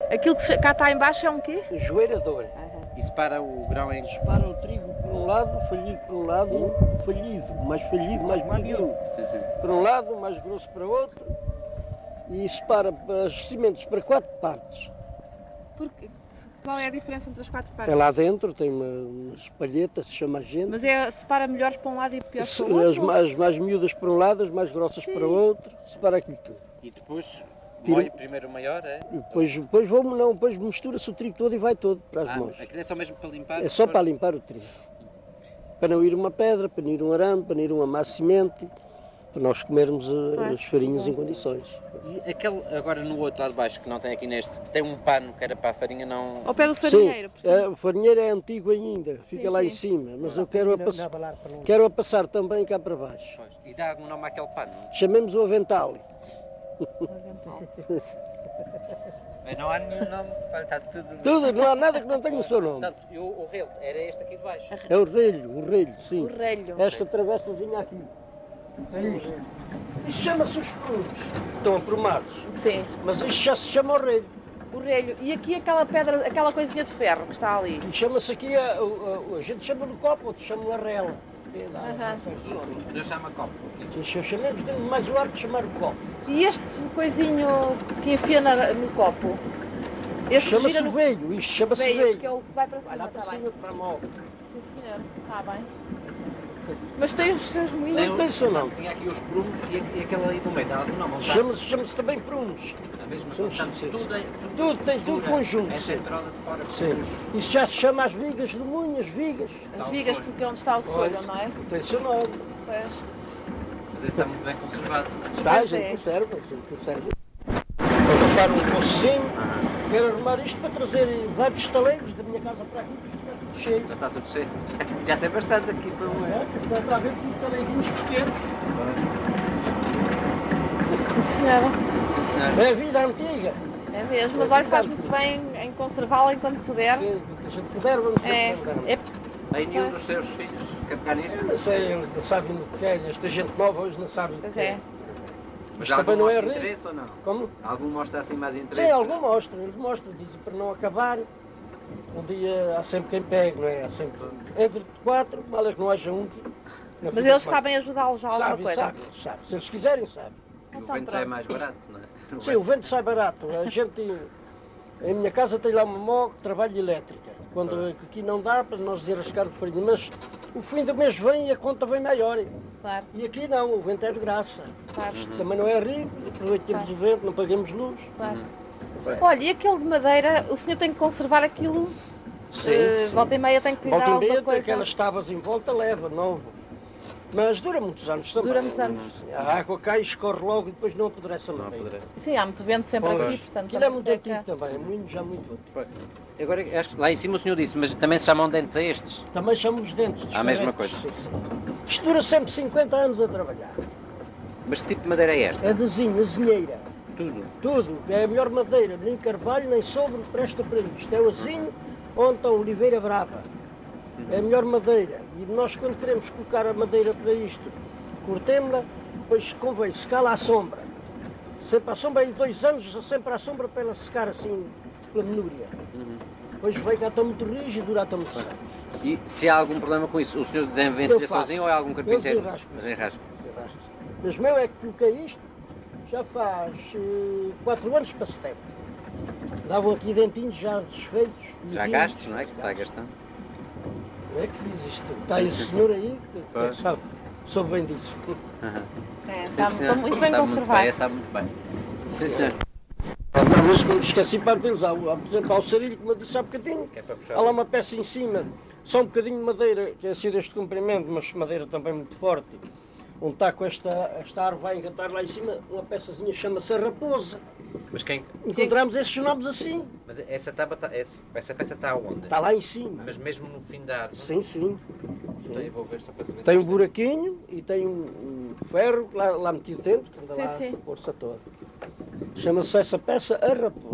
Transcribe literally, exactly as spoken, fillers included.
Aquilo que cá está em baixo é um quê? Joeirador. E separa o grão em... Separa o trigo por um lado, o falhido por um lado, o falhido, mais falhido, mais miúdo. Por um lado, mais grosso para outro. E separa as sementes para quatro partes. Porque, qual é a diferença entre as quatro partes? É lá dentro, tem uma, uma espalheta, se chama a gente. Mas é, separa melhores para um lado e piores para o outro? As, mais, mais miúdas para um lado, as mais grossas Sim. para o outro, separa aquilo tudo. E depois, moe primeiro o maior, é? E depois, depois, vamos, não, depois mistura-se o trigo todo e vai todo para as ah, mãos. Aquilo é só mesmo para limpar? É só depois... para limpar o trigo. Para não ir uma pedra, para não ir um arame, para não ir uma má semente, para nós comermos ah, as farinhas bom. Em condições. E aquele, agora no outro lado de baixo, que não tem aqui neste, tem um pano que era para a farinha não... Ao pé do farinheiro, sim, é, o farinheiro é antigo ainda, fica sim, lá sim. em cima, mas não, eu quero a, pass... quero a passar também cá para baixo. Pois. E dá algum nome àquele pano? Chamemos o avental. O avental. Mas não há nenhum nome, está tudo... Tudo, não há nada que não tenha o seu nome. Portanto, eu, o relho era este aqui de baixo? É o relho, o relho, sim. O relho. Esta travessazinha aqui. É isto. Isto chama-se os prumos. Estão aprumados. Sim. Mas isto já se chama o relho. O relho. E aqui aquela pedra, aquela coisinha de ferro que está ali? Chama-se aqui, a, a, a gente chama no copo, outros chamam a rela. Uhum. O senhor chama copo? Sim, chamamos, temos mais o hábito de chamar o copo. E este coisinho que enfia na, no copo? Chama-se no... velho, isto chama-se velho. velho. Que é o que vai para cima, vai lá para tá cima, para a mão. Sim, senhor, está bem. Mas tem os seus moinhos? Não tem seu nome. Tinha aqui os prumos e, e aquele ali do meio, não, não chama-se chama também prumos. A mesma coisa. Tudo, tudo, tudo tem tudo conjunto. É centrosa de fora. Sim. Isso já se chama as vigas do moinho, as vigas. As vigas, porque é onde está o solho, não é? Tem seu nome. Pois. Mas esse está muito bem conservado. Está, a gente conserva, a gente conserva. Vou botar um pocinho, quero arrumar isto para trazer vários estaleiros da minha casa para aqui, para cheio. Já está tudo cheio. Já tem bastante aqui para o é, está para ver que estaleirinhos pequenos. Sim, senhora. Sim, senhora. É a vida antiga. É mesmo, mas olha, faz muito bem em conservá-la enquanto puder. Sim, a gente puder, vamos é, é. Tem nenhum dos seus filhos que pegar nisso? Eu não sei, eles não sabem o que é, esta gente nova hoje não sabe o que é. Mas, Mas também não é interesse ou não? Como? Algum mostra assim mais interesse? Sim, algum mostra, eles mostram, dizem para não acabar. Um dia há sempre quem pegue, não é? Há sempre entre quatro, mal é que não haja um. Mas eles quatro. Sabem ajudá-los já a alguma coisa? Sabem, sabem, se eles quiserem, sabem. E o então, vento pronto. Já é mais barato, não é? O Sim, o vento sai barato. A gente, em minha casa tem lá uma moto que trabalha elétrica. Quando ah. aqui não dá para nós desarrascar o farinha, mas o fim do mês vem e a conta vem maior. Claro. E aqui não, o vento é de graça. Claro. Uhum. Também não é rico, aproveitamos claro. O vento, não pagamos luz. Claro. Uhum. Olha, e aquele de madeira, o senhor tem que conservar aquilo? Sim, uh, sim. Volta e meia tem que lhe dar alguma meia, coisa? Aquelas tábuas em volta leva, novo. Mas dura muitos anos também. Dura muitos anos. A água cai, escorre logo e depois não apodrece a madeira. Sim, há muito vento sempre pois. Aqui, portanto... Aquilo é muito antigo é... também, é muito, já muito antigo. Agora, acho que lá em cima o senhor disse, mas também se chamam dentes a estes? Também chamamos dentes. A mesma coisa? Sim, sim. Isto dura sempre cinquenta anos a trabalhar. Mas que tipo de madeira é esta? É de zinho, azinheira. Tudo? Tudo. É a melhor madeira, nem carvalho, nem sobre, presta para isto. É o azinho, onde está a oliveira brava. É a melhor madeira. E nós, quando queremos colocar a madeira para isto, cortemos-la, depois convém secá-la à sombra. Sempre à sombra, em dois anos, sempre à sombra para ela secar assim, pela menúria. Uhum. Depois veio cá, está muito rígido e dura até muitos anos. E se há algum problema com isso, o senhor desenvence-lhe sozinho ou é algum carpinteiro? Eu desenrasco. Mas meu é que coloquei isto, já faz uh, quatro anos para setembro. Davam aqui dentinhos já desfeitos. Já gastos, não é? Que se vai gastando. Não é que fiz isto. Está esse senhor aí que, que sabe, soube bem disso. Uhum. É, está, está muito bem está conservado. Muito bem, está muito bem. Sim, senhor. Talvez me esqueci para utilizar, por exemplo, ao sarilho, como eu disse há bocadinho, que é para puxar. Há lá uma peça em cima, só um bocadinho de madeira, que é assim deste comprimento, mas madeira também muito forte. Onde está com esta, esta árvore, vai encantar lá em cima, uma peçazinha chama-se a raposa. Mas quem? Encontramos quem? Esses nomes assim. Mas essa, tábua, essa, essa peça está onde? Está lá em cima. Mas mesmo no fim da árvore? Sim, sim. Então eu vou ver só para saber. Tem um buraquinho e tem um, um ferro lá, lá metido dentro, que anda sim, lá sim. a força toda. Chama-se essa peça a raposa.